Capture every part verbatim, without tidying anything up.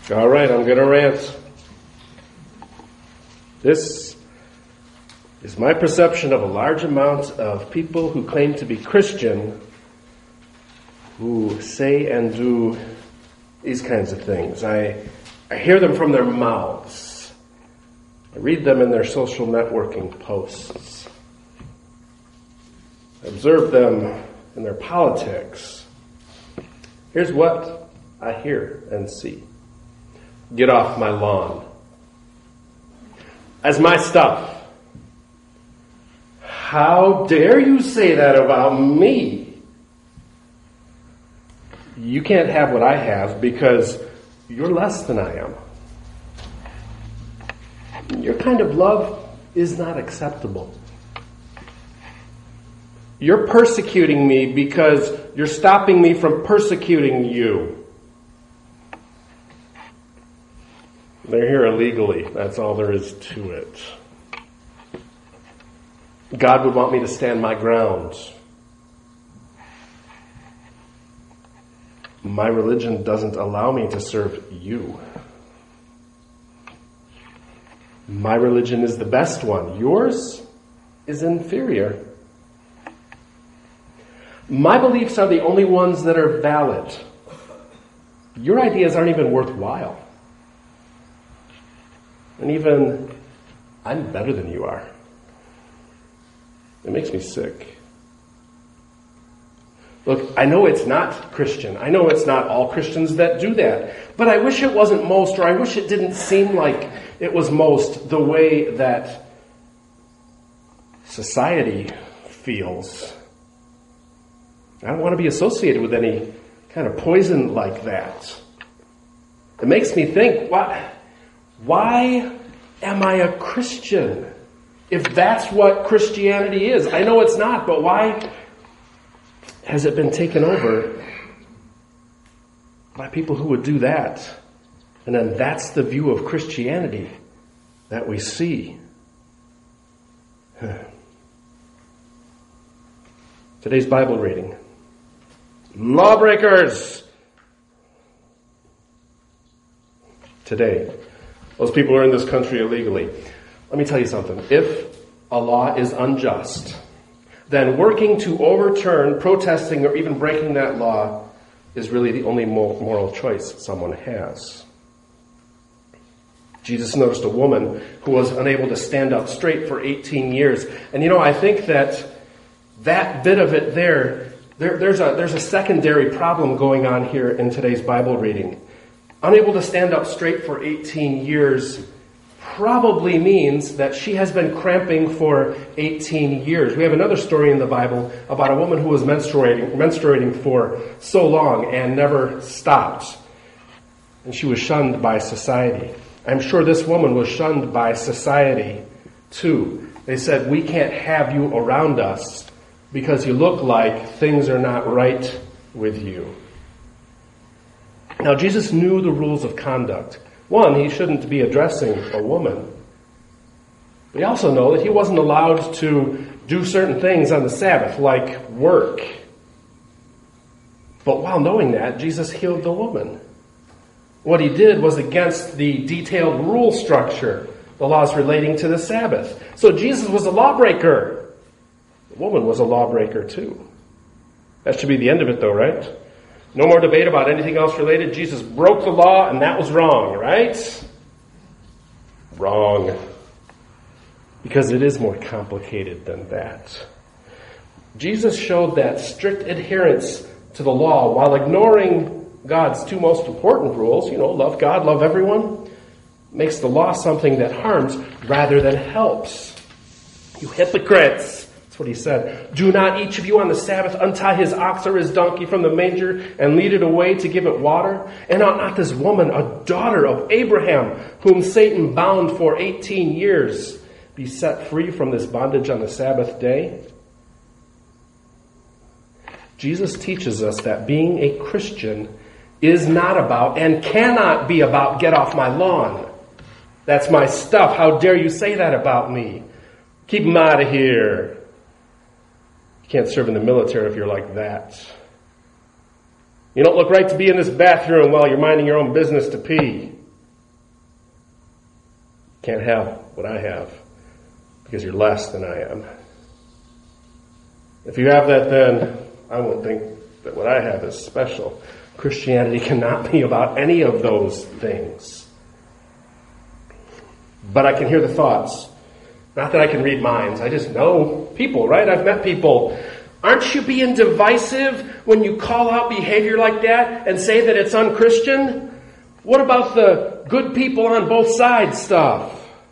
All right, I'm going to rant. This is my perception of a large amount of people who claim to be Christian who say and do these kinds of things. I, I hear them from their mouths. I read them in their social networking posts. I observe them in their politics. Here's what I hear and see. Get off my lawn. That's my stuff. How dare you say that about me? You can't have what I have because you're less than I am. Your kind of love is not acceptable. You're persecuting me because you're stopping me from persecuting you. They're here illegally. That's all there is to it. God would want me to stand my ground. My religion doesn't allow me to serve you. My religion is the best one. Yours is inferior. My beliefs are the only ones that are valid. Your ideas aren't even worthwhile. And even, I'm better than you are. It makes me sick. Look, I know it's not Christian. I know it's not all Christians that do that. But I wish it wasn't most, or I wish it didn't seem like it was most the way that society feels. I don't want to be associated with any kind of poison like that. It makes me think, what? Why am I a Christian? If that's what Christianity is. I know it's not, but why has it been taken over by people who would do that? And then that's the view of Christianity that we see. Today's Bible reading. Lawbreakers! Today. Those people are in this country illegally. Let me tell you something. If a law is unjust, then working to overturn, protesting, or even breaking that law is really the only moral choice someone has. Jesus noticed a woman who was unable to stand up straight for eighteen years. And you know, I think that that bit of it there, there there's a there's a secondary problem going on here in today's Bible reading. Unable to stand up straight for eighteen years probably means that she has been cramping for eighteen years. We have another story in the Bible about a woman who was menstruating, menstruating for so long and never stopped. And she was shunned by society. I'm sure this woman was shunned by society too. They said, we can't have you around us because you look like things are not right with you. Now, Jesus knew the rules of conduct. One, he shouldn't be addressing a woman. But he also knew that he wasn't allowed to do certain things on the Sabbath, like work. But while knowing that, Jesus healed the woman. What he did was against the detailed rule structure, the laws relating to the Sabbath. So Jesus was a lawbreaker. The woman was a lawbreaker too. That should be the end of it though, right? No more debate about anything else related. Jesus broke the law and that was wrong, right? Wrong. Because it is more complicated than that. Jesus showed that strict adherence to the law while ignoring God's two most important rules, you know, love God, love everyone, makes the law something that harms rather than helps. You hypocrites! What he said. Do not each of you on the Sabbath untie his ox or his donkey from the manger and lead it away to give it water? And ought not this woman, a daughter of Abraham, whom Satan bound for eighteen years, be set free from this bondage on the Sabbath day? Jesus teaches us that being a Christian is not about and cannot be about get off my lawn. That's my stuff. How dare you say that about me? Keep him out of here. You can't serve in the military if you're like that. You don't look right to be in this bathroom while you're minding your own business to pee. can't have what I have because you're less than I am. If you have that, then I won't think that what I have is special. Christianity cannot be about any of those things. But I can hear the thoughts. Not that I can read minds. I just know people, right? I've met people. Aren't you being divisive when you call out behavior like that and say that it's unchristian? What about the good people on both sides stuff?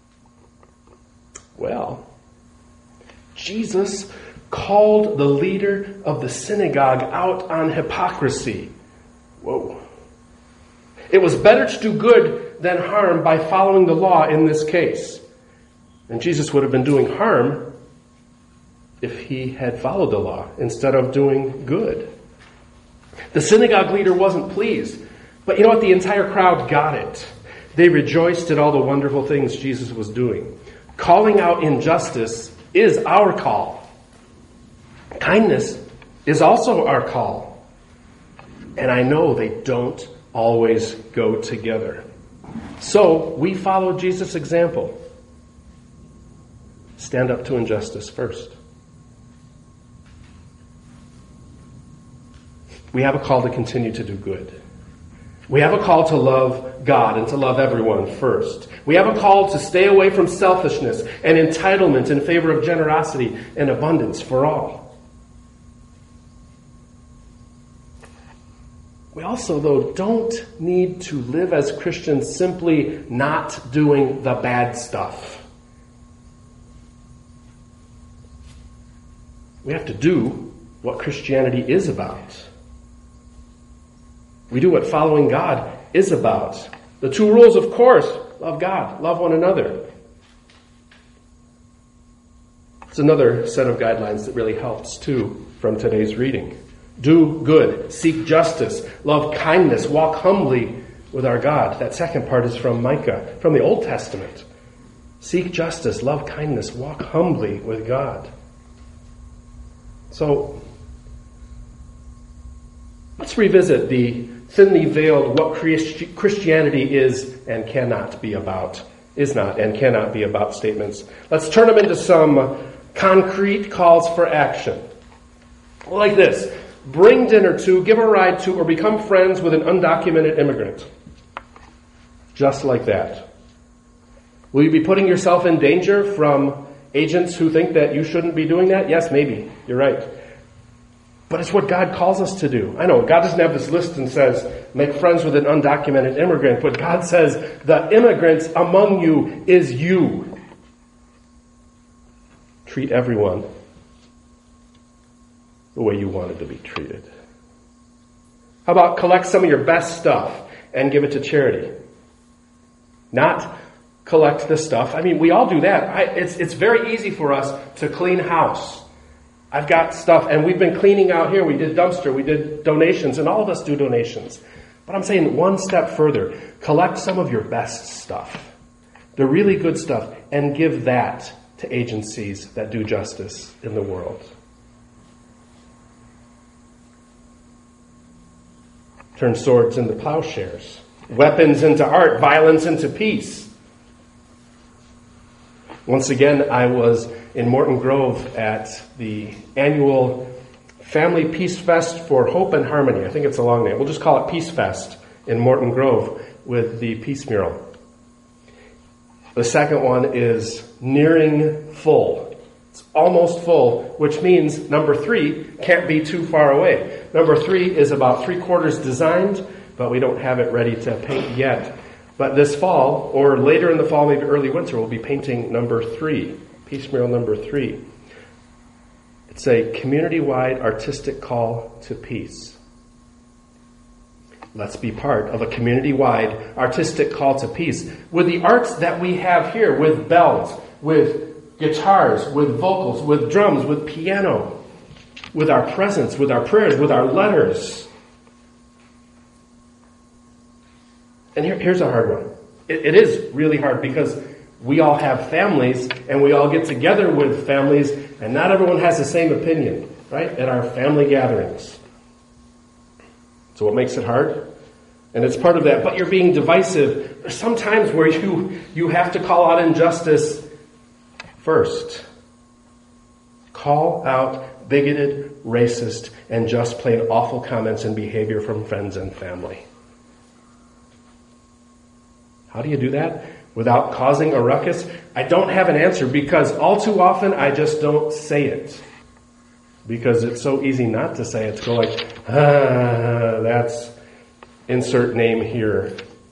Well, Jesus called the leader of the synagogue out on hypocrisy. Whoa. It was better to do good than harm by following the law in this case. And Jesus would have been doing harm if he had followed the law instead of doing good. The synagogue leader wasn't pleased. But you know what? The entire crowd got it. They rejoiced at all the wonderful things Jesus was doing. Calling out injustice is our call. Kindness is also our call. And I know they don't always go together. So we follow Jesus' example. Stand up to injustice first. We have a call to continue to do good. We have a call to love God and to love everyone first. We have a call to stay away from selfishness and entitlement in favor of generosity and abundance for all. We also, though, don't need to live as Christians simply not doing the bad stuff. We have to do what Christianity is about. We do what following God is about. The two rules, of course, love God, love one another. It's another set of guidelines that really helps, too, from today's reading. Do good, seek justice, love kindness, walk humbly with our God. That second part is from Micah, from the Old Testament. Seek justice, love kindness, walk humbly with God. So, let's revisit the thinly veiled what Christianity is and cannot be about, is not and cannot be about statements. Let's turn them into some concrete calls for action. Like this: bring dinner to, give a ride to, or become friends with an undocumented immigrant. Just like that. Will you be putting yourself in danger from agents who think that you shouldn't be doing that? Yes, maybe. You're right. But it's what God calls us to do. I know, God doesn't have this list and says, make friends with an undocumented immigrant. But God says, the immigrant among you is you. Treat everyone the way you wanted to be treated. How about collect some of your best stuff and give it to charity? Not collect the stuff. I mean, we all do that. I, it's, it's very easy for us to clean house. I've got stuff, and we've been cleaning out here. We did dumpster, we did donations, and all of us do donations. But I'm saying one step further. Collect some of your best stuff, the really good stuff, and give that to agencies that do justice in the world. Turn swords into plowshares, weapons into art, violence into peace. Once again, I was in Morton Grove at the annual Family Peace Fest for Hope and Harmony. I think it's a long name. We'll just call it Peace Fest in Morton Grove with the Peace Mural. The second one is nearing full. It's almost full, which means number three can't be too far away. Number three is about three quarters designed, but we don't have it ready to paint yet. But this fall, or later in the fall, maybe early winter, we'll be painting number three. Peace Mural number three. It's a community-wide artistic call to peace. Let's be part of a community-wide artistic call to peace with the arts that we have here, with bells, with guitars, with vocals, with drums, with piano, with our presence, with our prayers, with our letters. And here, here's a hard one. It, it is really hard because we all have families, and we all get together with families, and not everyone has the same opinion, right, at our family gatherings. So what makes it hard? And it's part of that. But you're being divisive. There's some times where you, you have to call out injustice first. Call out bigoted, racist, and just plain awful comments and behavior from friends and family. How do you do that without causing a ruckus? I don't have an answer because all too often I just don't say it. Because it's so easy not to say it. To go like, ah, that's insert name here.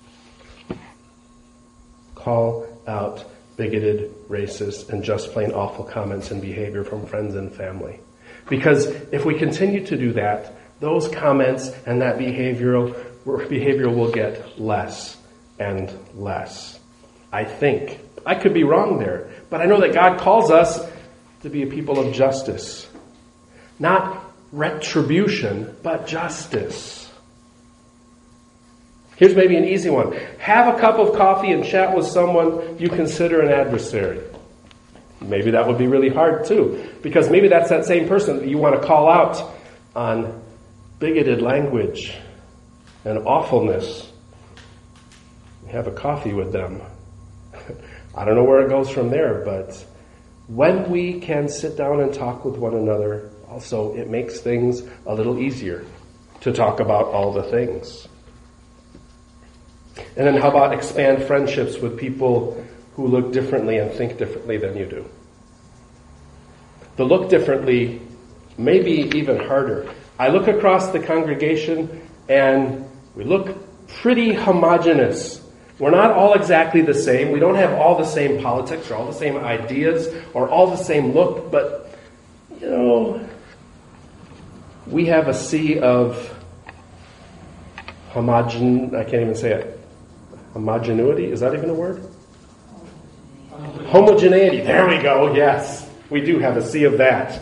Call out bigoted, racist, and just plain awful comments and behavior from friends and family. Because if we continue to do that, those comments and that behavioral behavior will get less and less. I think. I could be wrong there, but I know that God calls us to be a people of justice. Not retribution, but justice. Here's maybe an easy one. Have a cup of coffee and chat with someone you consider an adversary. Maybe that would be really hard too, because maybe that's that same person that you want to call out on bigoted language and awfulness. Have a coffee with them. I don't know where it goes from there, but when we can sit down and talk with one another, also it makes things a little easier to talk about all the things. And then how about expand friendships with people who look differently and think differently than you do? The look differently may be even harder. I look across the congregation and we look pretty homogeneous. We're not all exactly the same. We don't have all the same politics or all the same ideas or all the same look, but, you know, we have a sea of homogen, I can't even say it, homogeneity, is that even a word? Homogeneity, there we go, yes. We do have a sea of that.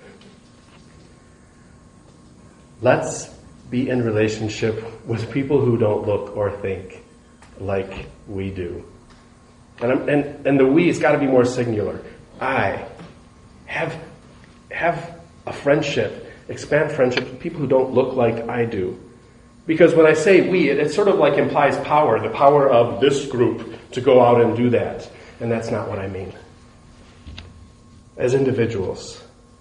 Let's be in relationship with people who don't look or think like we do. And, I'm, and, and the we's got to be more singular. I have, have a friendship, expand friendship with people who don't look like I do. Because when I say we, it, it sort of like implies power, the power of this group to go out and do that. And that's not what I mean. As individuals,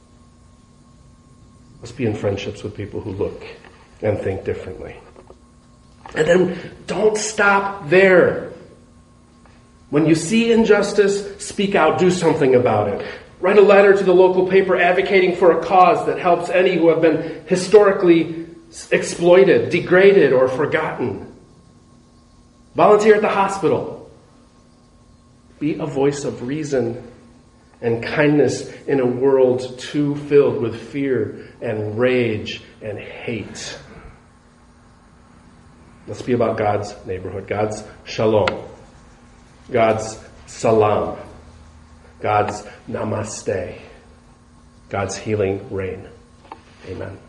let's be in friendships with people who look and think differently. And then don't stop there. When you see injustice, speak out, do something about it. Write a letter to the local paper advocating for a cause that helps any who have been historically exploited, degraded, or forgotten. Volunteer at the hospital. Be a voice of reason and kindness in a world too filled with fear and rage and hate. Let's be about God's neighborhood, God's shalom, God's salam, God's namaste, God's healing reign. Amen.